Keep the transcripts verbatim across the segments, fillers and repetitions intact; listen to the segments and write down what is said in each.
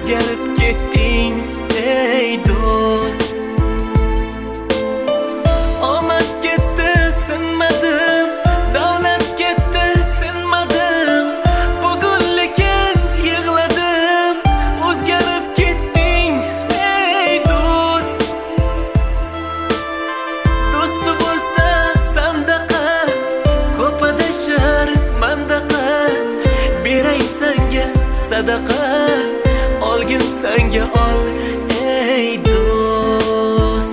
o'zgarib ketding ey do'st. Omad ketdi sinmadim, davlat ketdi sinmadim, bugun lekin yig'ladim. O'zgarib ketding ey do'st. Do'sti bo'lsa sandaqa, ko'p adashar mandaqa, beray sanga sadaqa, olgin sanga ol ey do'st.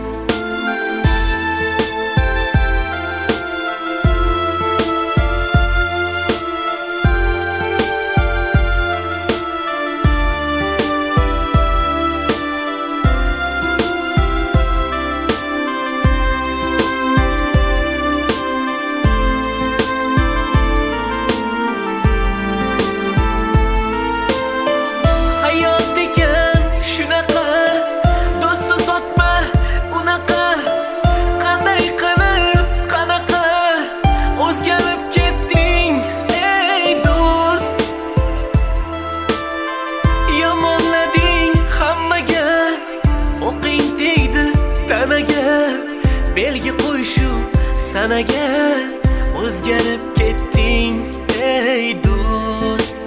Belgi qo'y shu sanaga, o'zgarib ketding ey do'st.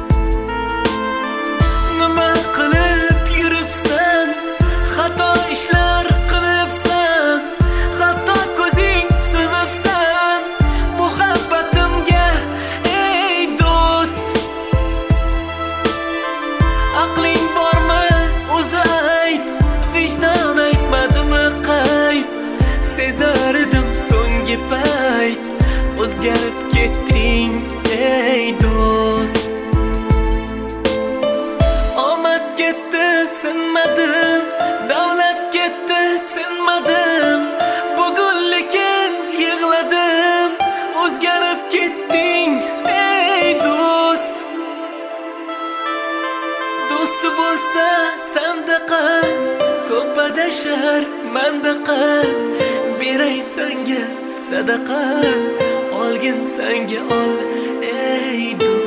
Nima qilib yuribsan, xato ishlar qilibsan, hatto ko'zing suzibsan muhabbatimga ey do'st. Aqling bormi o'zi ayt, vijdon aytmadimi qayt, sezardim so'nggi payt o'zgarib ketding ey do'st. Omad ketdi sinmadim, davlat ketdi sinmadim, bugun lekin yig'ladim. O'zgarib ketding ey do'st. Do'sti bo'lsa sandaqa, ko'p adashar mandaqa, beray sanga sadaqa, olgin sanga ol ey do'st.